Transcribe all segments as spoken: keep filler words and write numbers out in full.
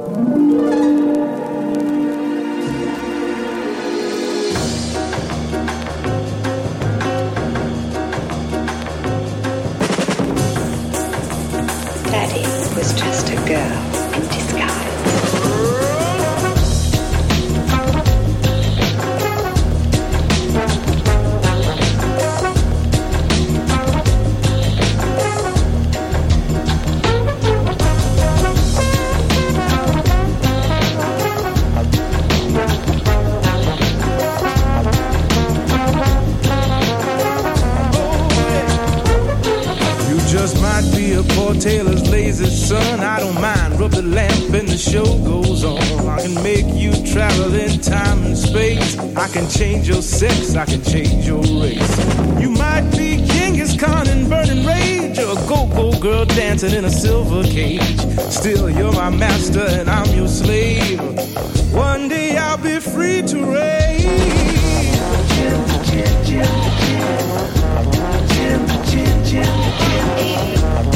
Betty was just a girl in disguise. Poor tailor's lazy son, I don't mind. Rub the lamp and the show goes on. I can make you travel in time and space. I can change your sex, I can change your race. You might be Genghis Khan in burning rage, or a go-go girl dancing in a silver cage. Still, you're my master and I'm your slave. One day I'll be free to rave. Jim, Jim, Jim, Jim, Jim, Jim, Jim.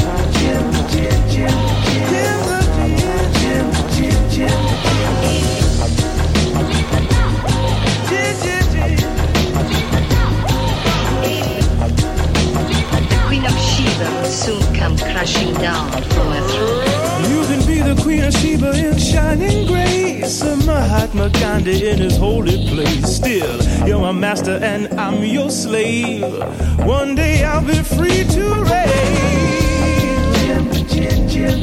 Soon come crashing down from a throne. You can be the Queen of Sheba in shining grace, or Mahatma Gandhi in his holy place. Still, you're my master and I'm your slave. One day I'll be free to reign. Jim, Jim, Jim,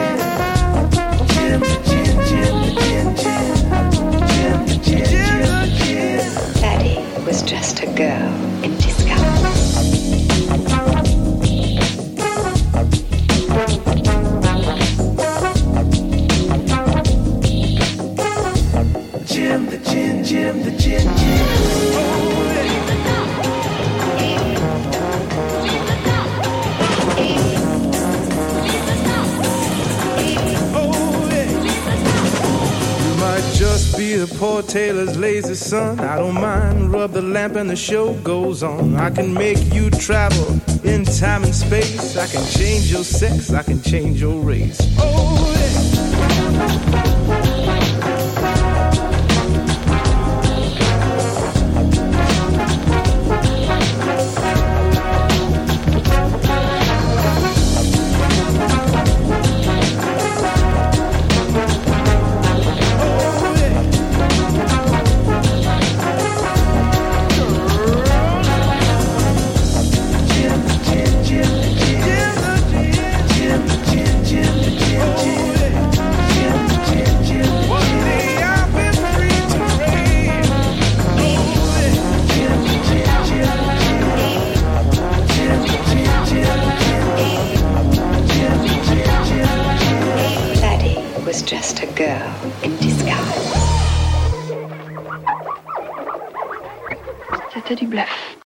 Jim, Jim, Jim, Jim, Jim, Jim. Betty was just a girl in disguise. Jim, the gin, Jim, the gin, Jim. Oh, yeah. You might just be the poor tailor's lazy son. I don't mind. Rub the lamp and the show goes on. I can make you travel in time and space. I can change your sex. I can change your race. Oh, yeah. Just a girl in disguise. C'était du bluff.